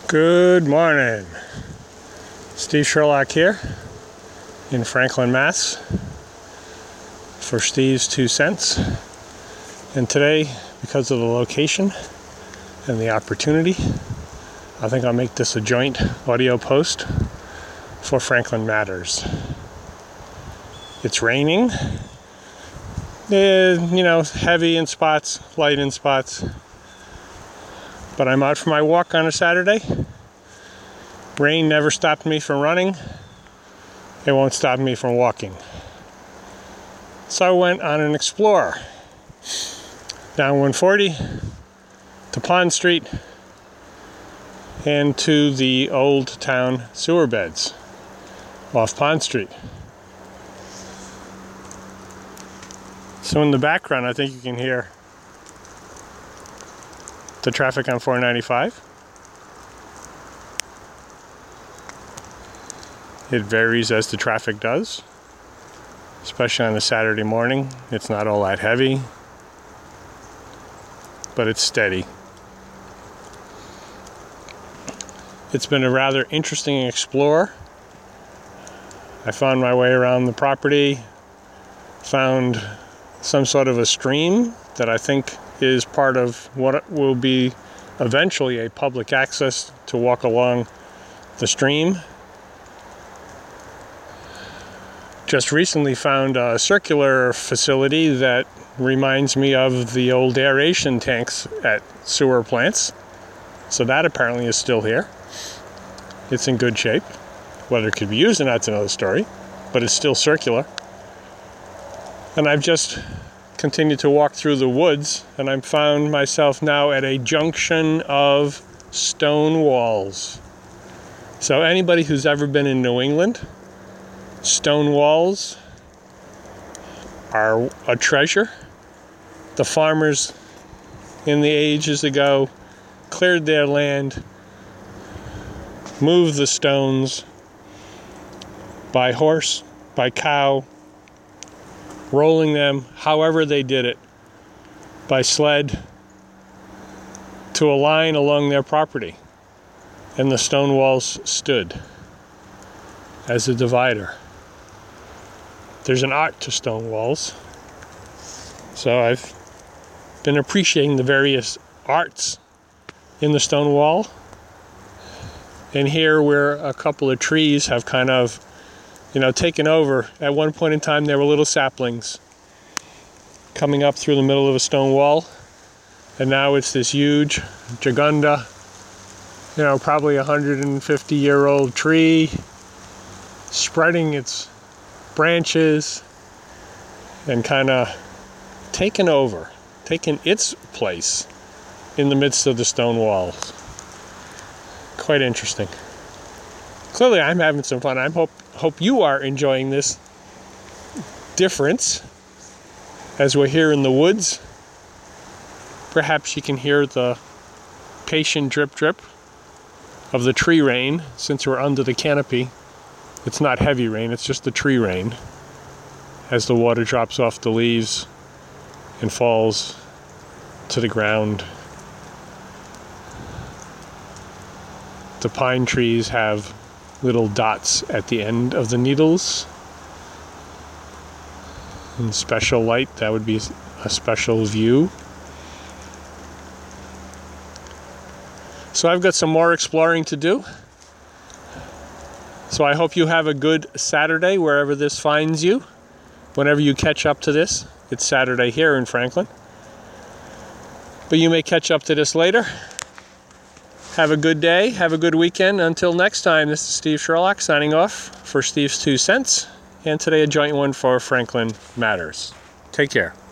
Good morning. Steve Sherlock here in Franklin, Mass. for Steve's 2 cents. And today, because of the location and the opportunity, I think I'll make this a joint audio post for Franklin Matters. It's raining, heavy in spots, light in spots. But I'm out for my walk on a Saturday. Rain never stopped me from running. It won't stop me from walking. So I went on an explore down 140 to Pond Street and to the Old Town sewer beds off Pond Street. So in the background, I think you can hear the traffic on 495. It varies as the traffic does, especially on a Saturday morning. It's not all that heavy, but it's steady. It's been a rather interesting explore. I found my way around the property, found some sort of a stream that I think is part of what will be eventually a public access to walk along the stream. Just recently found a circular facility that reminds me of the old aeration tanks at sewer plants. So that apparently is still here. It's in good shape. Whether it could be used or not is another story, but it's still circular. And I've just continued to walk through the woods, and I found myself now at a junction of stone walls. So anybody who's ever been in New England, stone walls are a treasure. The farmers in the ages ago cleared their land, moved the stones by horse, by cow, rolling them however they did it, by sled, to a line along their property. And the stone walls stood as a divider. There's an art to stone walls. So I've been appreciating the various arts in the stone wall. And here where a couple of trees have kind of taken over. At one point in time, there were little saplings coming up through the middle of a stone wall. And now it's this huge Gigunda, probably 150-year-old tree, spreading its branches and kind of taking its place in the midst of the stone walls. Quite interesting. Clearly, I'm having some fun. I hope you are enjoying this difference as we're here in the woods. Perhaps you can hear the patient drip drip of the tree rain since we're under the canopy. It's not heavy rain, it's just the tree rain as the water drops off the leaves and falls to the ground. The pine trees have little dots at the end of the needles. In special light, that would be a special view. So I've got some more exploring to do. So I hope you have a good Saturday wherever this finds you. Whenever you catch up to this, it's Saturday here in Franklin. But you may catch up to this later. Have a good day. Have a good weekend. Until next time, this is Steve Sherlock signing off for Steve's 2 cents. And today a joint one for Franklin Matters. Take care.